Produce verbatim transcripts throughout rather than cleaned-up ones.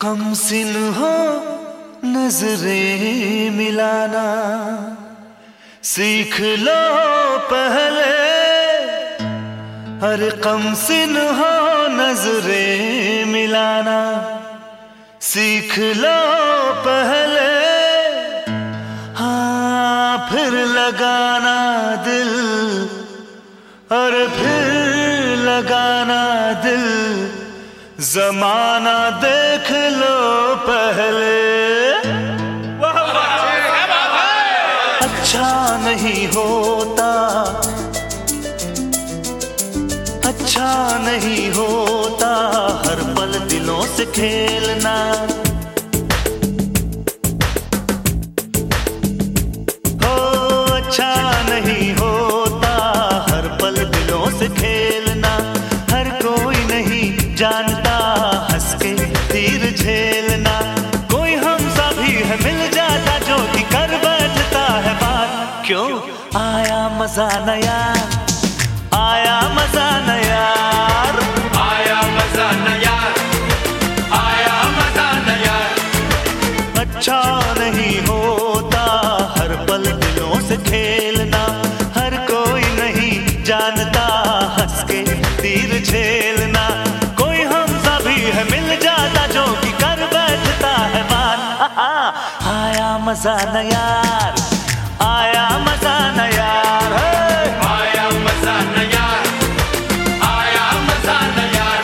कमसिन हो नजरें मिलाना, सीख लो पहले। हर कमसिन हो नजरें मिलाना, सीख लो पहले। हाँ फिर लगाना दिल, और फिर लगाना दिल। जमाना देख लो पहले। अच्छा नहीं होता, अच्छा नहीं होता हर पल दिलों से खेलना। हो अच्छा नहीं होता हर पल दिलों से खेलना। हर कोई नहीं जानता हंस के तीर झेलना। कोई हम सा भी है मिल जाता जो कि कर बैठता है बात। क्यों आया मजा न यार, आया मजा न यार, आया मजा न यार, आया मजा न यार। अच्छा नहीं होता हर पल दिलों से खेलना। हर कोई नहीं जानता हंस के तीर झेलना। कोई हम सा भी है मिल जाता जो कि कर बैठता है बात। आया मजा न यार, आया मजा न यार, आया मजा न यार, आया मजा न यार।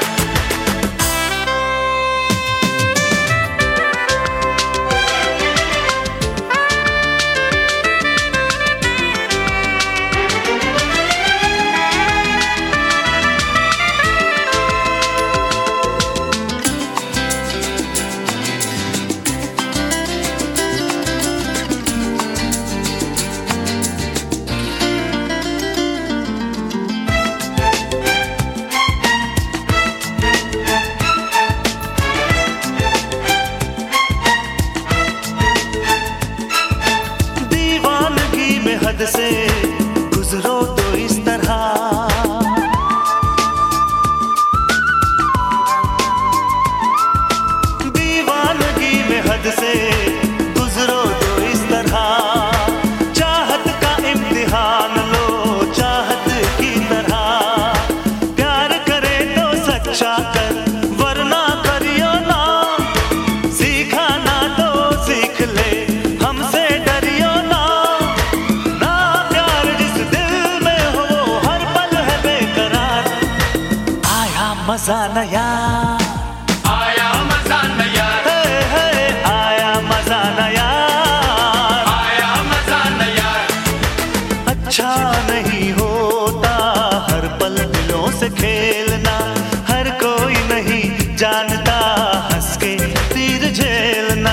हद से गुजरो तो इस तरह। दीवानगी में हद से गुजरो तो इस तरह। चाहत का इम्तिहान लो चाहत की तरह। प्यार करे तो सच्चा कर वरना करियो ना। सीखा ना तो सीख ले हमसे डरियो ना। मजा न यार, आया मजा न यार, हे हे आया मजा न यार, आया मजा न यार। अच्छा नहीं होता हर पल दिलों से खेलना। हर कोई नहीं जानता हंस के तीर झेलना।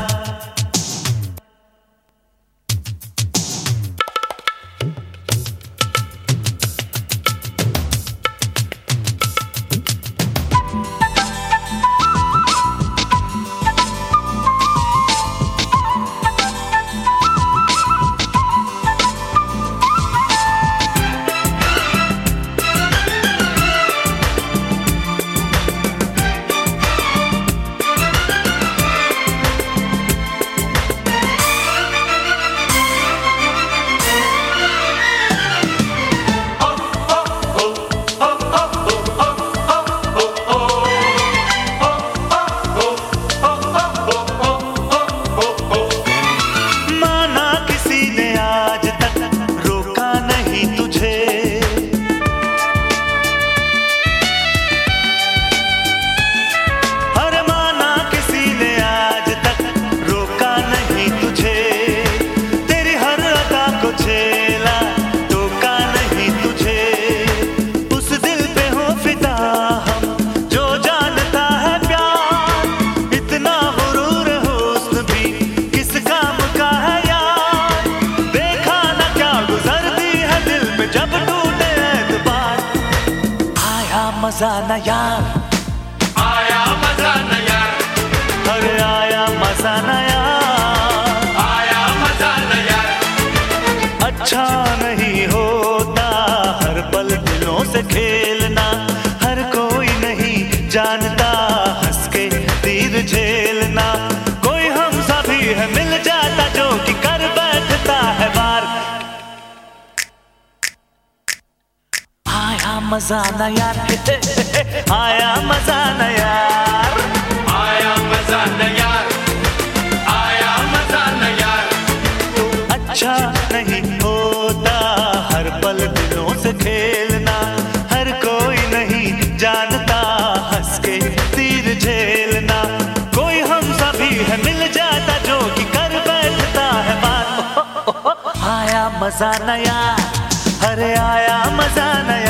मजा न यार, आया मजा न यार, अरे आया मजा न यार, आया मजा न यार। अच्छा नहीं होता हर पल दिलों से खेलना। हर कोई नहीं जानता हंस के तीर झेलना। कोई हम सभी है मिल जाता जो कि कर बैठता है बार। आया मजा न यार, आया मजा न यार, आया मजा न यार, आया मजा न यार। अच्छा नहीं होता हर पल दिलों से खेलना। हर कोई नहीं जानता हंस के तीर झेलना। कोई हम सभी है मिल जाता जो कि कर बैठता है बात। आया मजा न यार, अरे आया मजा न यार।